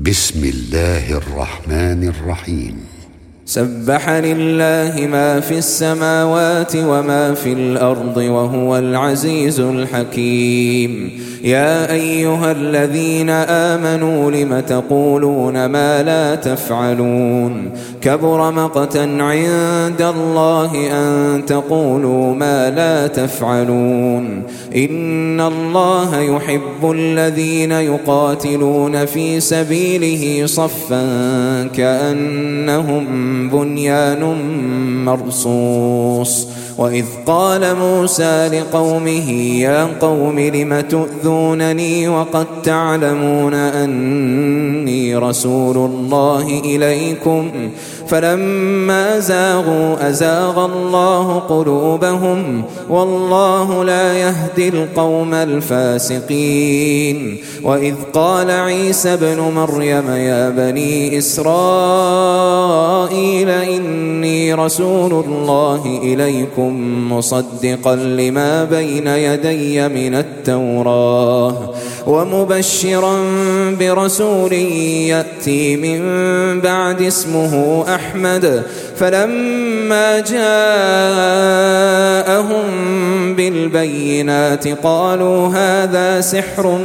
بسم الله الرحمن الرحيم. سبح لله ما في السماوات وما في الأرض وهو العزيز الحكيم. يا أيها الذين آمنوا لم تقولون ما لا تفعلون؟ كبر مقتا عند الله أن تقولوا ما لا تفعلون. إن الله يحب الذين يقاتلون في سبيله صفا كأنهم بنيان مرصوص. وإذ قال موسى لقومه يا قوم لم تؤذونني وقد تعلمون أني رسول الله إليكم فلما زاغوا أزاغ الله قلوبهم والله لا يهدي القوم الفاسقين. وإذ قال عيسى ابن مريم يا بني إسرائيل إني رسول الله إليكم مصدقا لما بين يدي من التوراة ومبشرا برسول يأتي من بعد اسمه أحمد. فلما جاءهم بالبينات قالوا هذا سحر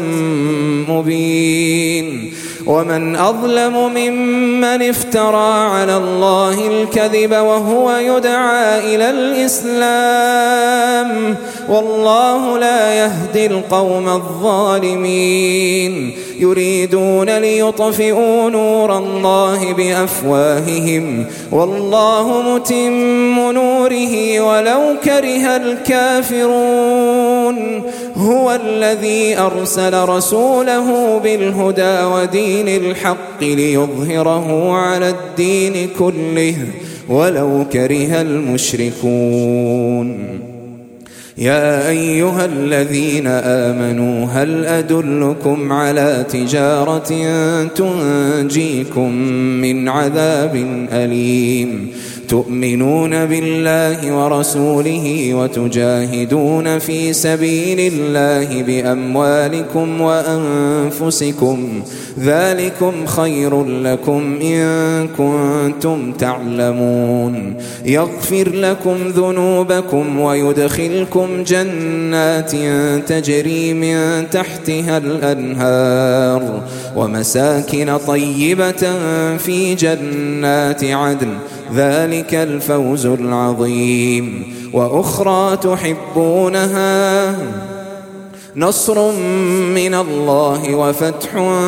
مبين. ومن أظلم ممن افترى على الله الكذب وهو يدعى إلى الإسلام والله لا يهدي القوم الظالمين. يريدون ليطفئوا نور الله بأفواههم والله متم نوره ولو كره الكافرون. هو الذي أرسل رسوله بالهدى ودين الحق ليظهره على الدين كله ولو كره المشركون. يا أيها الذين آمنوا هل أدلكم على تجارة تنجيكم من عذاب أليم؟ تؤمنون بالله ورسوله وتجاهدون في سبيل الله بأموالكم وأنفسكم ذلكم خير لكم إن كنتم تعلمون. يغفر لكم ذنوبكم ويدخلكم جنات تجري من تحتها الأنهار ومساكن طيبة في جنات عدن ذلك الفوز العظيم. وأخرى تحبونها نصر من الله وفتح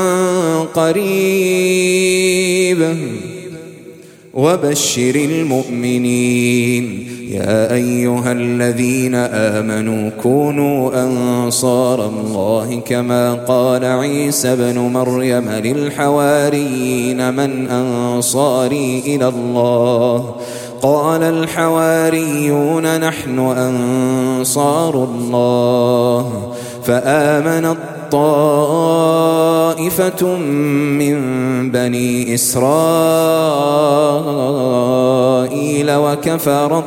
قريب وبشر المؤمنين. يا أيها الذين آمنوا كونوا أنصار الله كما قال عيسى ابن مريم للحواريين من أنصاري إلى الله؟ قال الحواريون نحن أنصار الله. فآمنت طائفة من بني إسرائيل وكفرت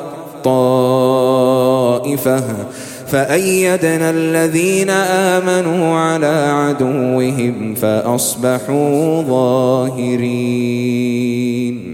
طائفة فأيدنا الذين آمنوا على عدوهم فأصبحوا ظاهرين.